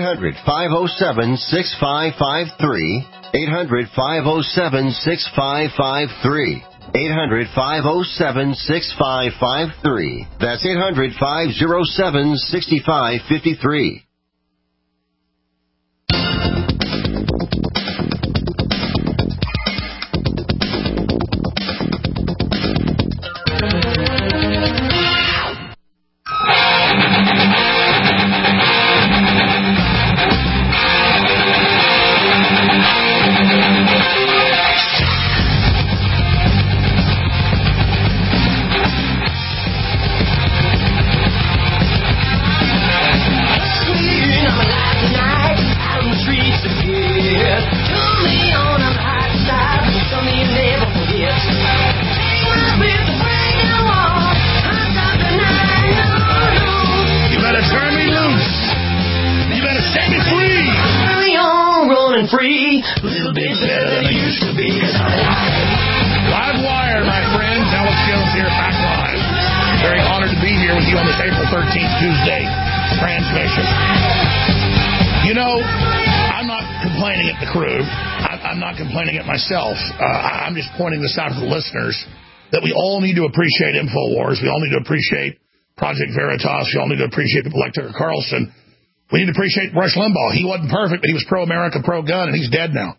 800-507-6553. 800-507-6553. 800-507-6553. That's 800-507-6553. Free, a little bit better than I used to be. Live wire, my friends. Alex Jones here, back live. Very honored to be here with you on this April 13th, Tuesday transmission. You know, I'm not complaining at the crew. I'm not complaining at myself. I'm just pointing this out to the listeners that we all need to appreciate InfoWars. We all need to appreciate Project Veritas. We all need to appreciate people like Tucker Carlson. We need to appreciate Rush Limbaugh. He wasn't perfect, but he was pro-America, pro-gun, and he's dead now.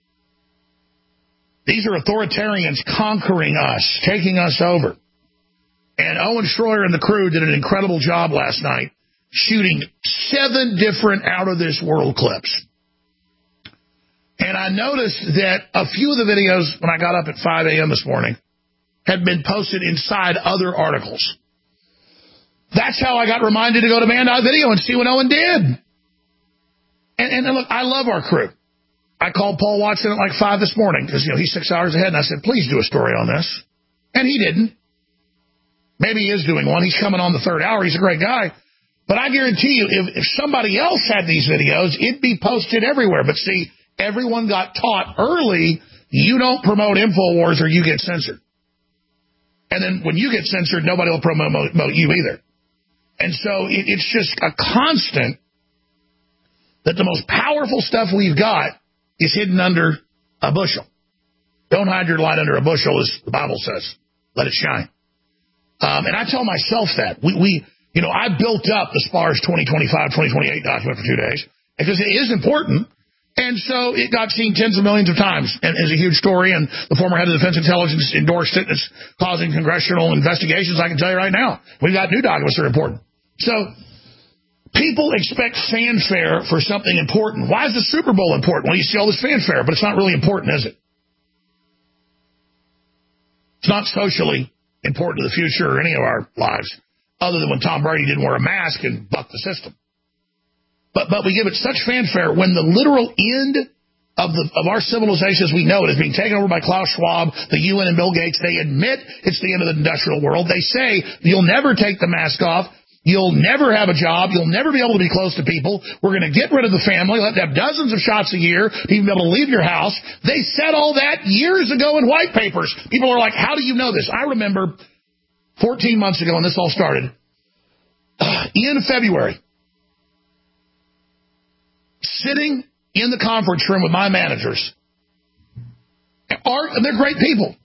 These are authoritarians conquering us, taking us over. And Owen Schroyer and the crew did an incredible job last night, shooting 7 different out-of-this-world clips. And I noticed that a few of the videos, when I got up at 5 a.m. this morning, had been posted inside other articles. That's how I got reminded to go to Man.Video and see what Owen did. And look, I love our crew. I called Paul Watson at like 5 this morning because, he's 6 hours ahead, and I said, please do a story on this. And he didn't. Maybe he is doing one. He's coming on the 3rd hour. He's a great guy. But I guarantee you, if somebody else had these videos, it'd be posted everywhere. But see, everyone got taught early, you don't promote InfoWars or you get censored. And then when you get censored, nobody will promote you either. And so it's just a constant that the most powerful stuff we've got is hidden under a bushel. Don't hide your light under a bushel, as the Bible says. Let it shine. And I tell myself that. I built up the SPARS 2025-2028 document for 2 days because it is important. And so it got seen tens of millions of times and is a huge story. And the former head of Defense Intelligence endorsed it. It's causing congressional investigations, I can tell you right now. We've got new documents that are important. So people expect fanfare for something important. Why is the Super Bowl important? Well, you see all this fanfare, but it's not really important, is it? It's not socially important to the future or any of our lives, other than when Tom Brady didn't wear a mask and bucked the system. But we give it such fanfare when the literal end of our civilization as we know it is being taken over by Klaus Schwab, the UN, and Bill Gates. They admit it's the end of the industrial world. They say you'll never take the mask off. You'll never have a job. You'll never be able to be close to people. We're going to get rid of the family, let them have dozens of shots a year, even be able to leave your house. They said all that years ago in white papers. People are like, how do you know this? I remember 14 months ago when this all started, in February, sitting in the conference room with my managers, and they're great people,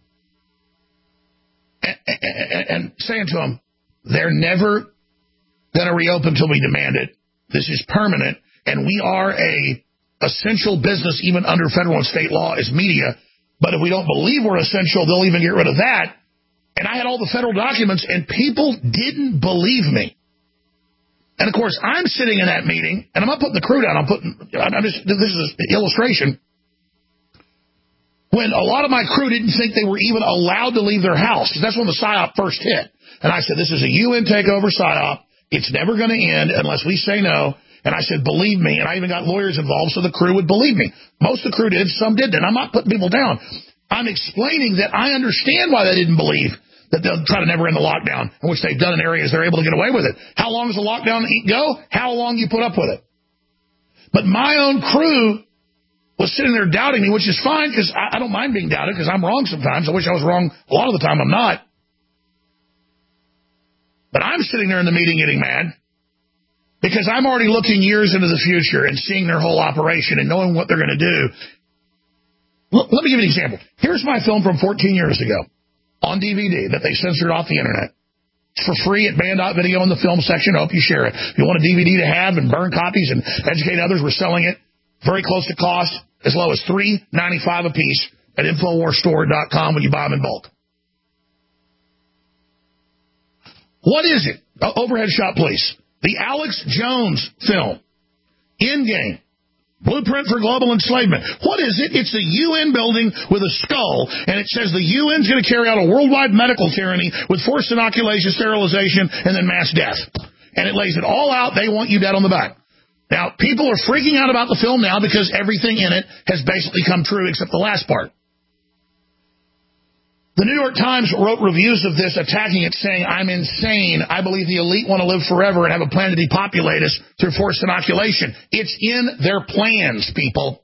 and saying to them, they're never going to reopen until we demand it. This is permanent, and we are a essential business even under federal and state law as media, but if we don't believe we're essential, they'll even get rid of that. And I had all the federal documents, and people didn't believe me. And, of course, I'm sitting in that meeting, and I'm not putting the crew down. This is an illustration. When a lot of my crew didn't think they were even allowed to leave their house, because that's when the PSYOP first hit. And I said, this is a UN takeover PSYOP. It's never going to end unless we say no. And I said, believe me. And I even got lawyers involved so the crew would believe me. Most of the crew did. Some didn't. And I'm not putting people down. I'm explaining that I understand why they didn't believe that they'll try to never end the lockdown, in which they've done in areas they're able to get away with it. How long does the lockdown go? How long do you put up with it? But my own crew was sitting there doubting me, which is fine because I don't mind being doubted because I'm wrong sometimes. I wish I was wrong a lot of the time. I'm not. But I'm sitting there in the meeting getting mad because I'm already looking years into the future and seeing their whole operation and knowing what they're going to do. Let me give you an example. Here's my film from 14 years ago on DVD that they censored off the internet. It's for free at band.video in the film section. I hope you share it. If you want a DVD to have and burn copies and educate others, we're selling it very close to cost, as low as $3.95 a piece at InfoWarsStore.com when you buy them in bulk. What is it? Overhead shot, please. The Alex Jones film, Endgame. Blueprint for Global Enslavement. What is it? It's a UN building with a skull, and it says the UN's going to carry out a worldwide medical tyranny with forced inoculation, sterilization, and then mass death. And it lays it all out. They want you dead on the back. Now, people are freaking out about the film now because everything in it has basically come true except the last part. The New York Times wrote reviews of this, attacking it, saying, I'm insane. I believe the elite want to live forever and have a plan to depopulate us through forced inoculation. It's in their plans, people.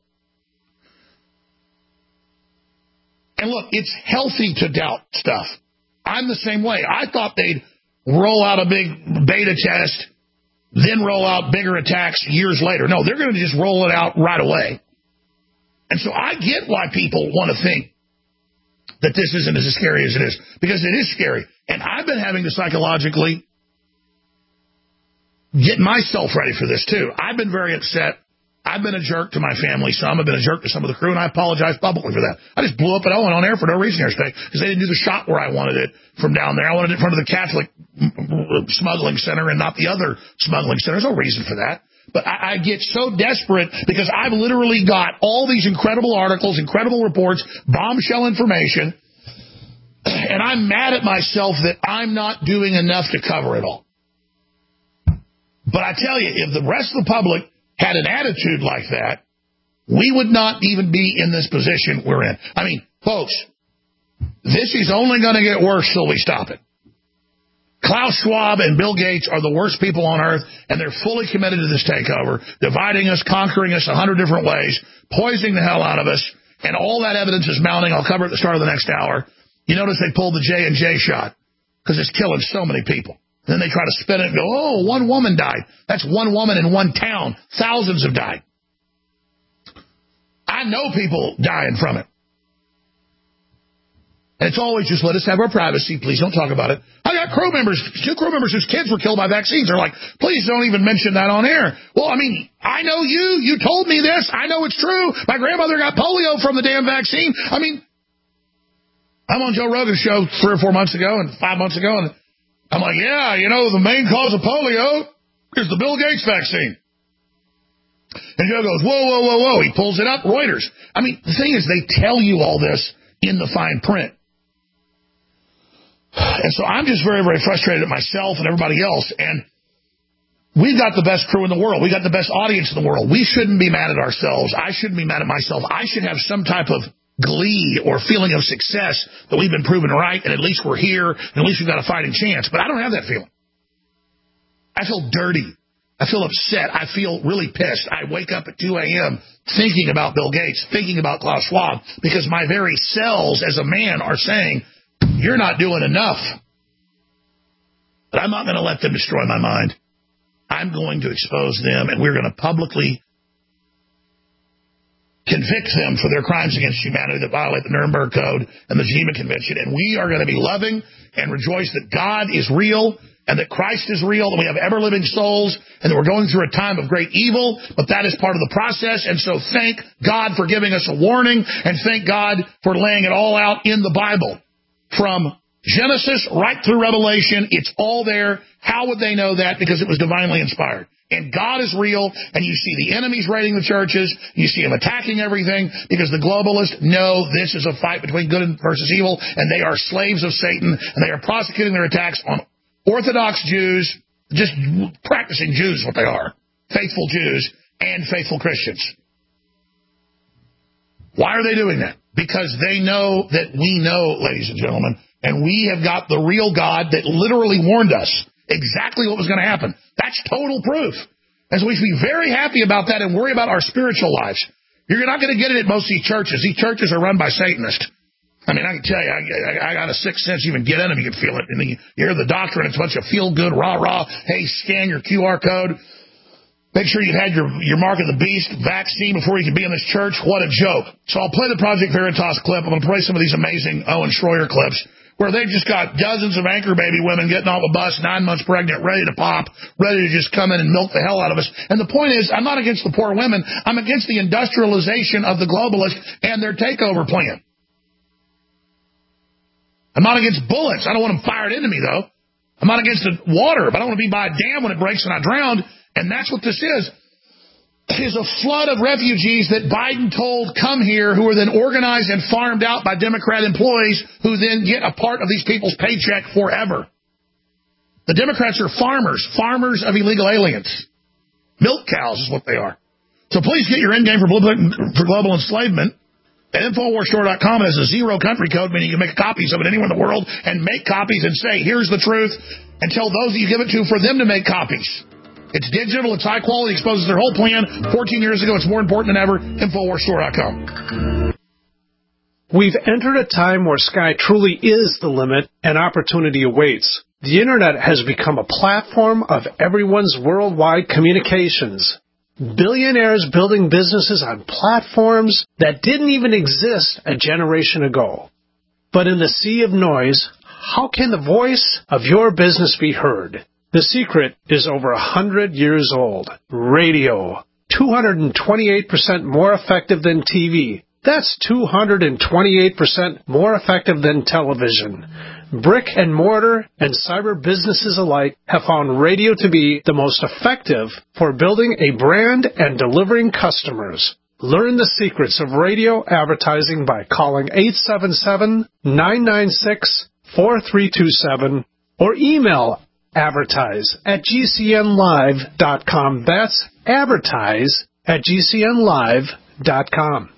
And look, it's healthy to doubt stuff. I'm the same way. I thought they'd roll out a big beta test, then roll out bigger attacks years later. No, they're going to just roll it out right away. And so I get why people want to think that this isn't as scary as it is, because it is scary. And I've been having to psychologically get myself ready for this, too. I've been very upset. I've been a jerk to my family some. I've been a jerk to some of the crew, and I apologize publicly for that. I just blew up at Owen on air for no reason yesterday because they didn't do the shot where I wanted it from down there. I wanted it in front of the Catholic smuggling center and not the other smuggling center. There's no reason for that. But I get so desperate because I've literally got all these incredible articles, incredible reports, bombshell information, and I'm mad at myself that I'm not doing enough to cover it all. But I tell you, if the rest of the public had an attitude like that, we would not even be in this position we're in. I mean, folks, this is only going to get worse till we stop it. Klaus Schwab and Bill Gates are the worst people on earth, and they're fully committed to this takeover, dividing us, conquering us 100 different ways, poisoning the hell out of us, and all that evidence is mounting. I'll cover it at the start of the next hour. You notice they pulled the J&J shot because it's killing so many people. Then they try to spin it and go, oh, one woman died. That's one woman in one town. Thousands have died. I know people dying from it. And it's always just let us have our privacy. Please don't talk about it. I got crew members, 2 crew members whose kids were killed by vaccines. They're like, please don't even mention that on air. Well, I mean, I know you. You told me this. I know it's true. My grandmother got polio from the damn vaccine. I mean, I'm on Joe Rogan's show 3 or 4 months ago and 5 months ago, and I'm like, yeah, you know, the main cause of polio is the Bill Gates vaccine. And Joe goes, whoa, whoa, whoa, whoa. He pulls it up, Reuters. I mean, the thing is, they tell you all this in the fine print. And so I'm just very, very frustrated at myself and everybody else. And we've got the best crew in the world. We've got the best audience in the world. We shouldn't be mad at ourselves. I shouldn't be mad at myself. I should have some type of glee or feeling of success that we've been proven right, and at least we're here, and at least we've got a fighting chance. But I don't have that feeling. I feel dirty. I feel upset. I feel really pissed. I wake up at 2 a.m. thinking about Bill Gates, thinking about Klaus Schwab, because my very cells as a man are saying, you're not doing enough. But I'm not going to let them destroy my mind. I'm going to expose them, and we're going to publicly convict them for their crimes against humanity that violate the Nuremberg Code and the Geneva Convention. And we are going to be loving and rejoice that God is real and that Christ is real, that we have ever-living souls, and that we're going through a time of great evil, but that is part of the process. And so thank God for giving us a warning, and thank God for laying it all out in the Bible. From Genesis right through Revelation, it's all there. How would they know that? Because it was divinely inspired. And God is real, and you see the enemies raiding the churches, you see them attacking everything, because the globalists know this is a fight between good versus evil, and they are slaves of Satan, and they are prosecuting their attacks on Orthodox Jews, just practicing Jews what they are, faithful Jews and faithful Christians. Why are they doing that? Because they know that we know, ladies and gentlemen, and we have got the real God that literally warned us exactly what was going to happen. That's total proof. And so we should be very happy about that and worry about our spiritual lives. You're not going to get it at most of these churches. These churches are run by Satanists. I mean, I can tell you, I got a sixth sense. You even get in them, you can feel it. And then you hear the doctrine, it's a bunch of feel-good, rah-rah, hey, scan your QR code. Make sure you've had your mark of the beast vaccine before you can be in this church. What a joke. So I'll play the Project Veritas clip. I'm going to play some of these amazing Owen Schroyer clips where they've just got dozens of anchor baby women getting off a bus, 9 months pregnant, ready to pop, ready to just come in and milk the hell out of us. And the point is, I'm not against the poor women. I'm against the industrialization of the globalists and their takeover plan. I'm not against bullets. I don't want them fired into me, though. I'm not against the water, but I don't want to be by a dam when it breaks and I drown. And that's what this is. It is a flood of refugees that Biden told come here, who are then organized and farmed out by Democrat employees who then get a part of these people's paycheck forever. The Democrats are farmers of illegal aliens. Milk cows is what they are. So please get your endgame for global enslavement. At InfoWarsStore.com, it has a 0 country code, meaning you can make copies of it anywhere in the world and make copies and say, here's the truth, and tell those that you give it to for them to make copies. It's digital, it's high quality, exposes their whole plan. 14 years ago, it's more important than ever. InfoWarsStore.com. We've entered a time where sky truly is the limit and opportunity awaits. The Internet has become a platform of everyone's worldwide communications. Billionaires building businesses on platforms that didn't even exist a generation ago. But in the sea of noise, how can the voice of your business be heard? The secret is over 100 years old. Radio. 228% more effective than TV. That's 228% more effective than television. Brick and mortar and cyber businesses alike have found radio to be the most effective for building a brand and delivering customers. Learn the secrets of radio advertising by calling 877-996-4327 or email advertise@gcnlive.com. That's advertise@gcnlive.com.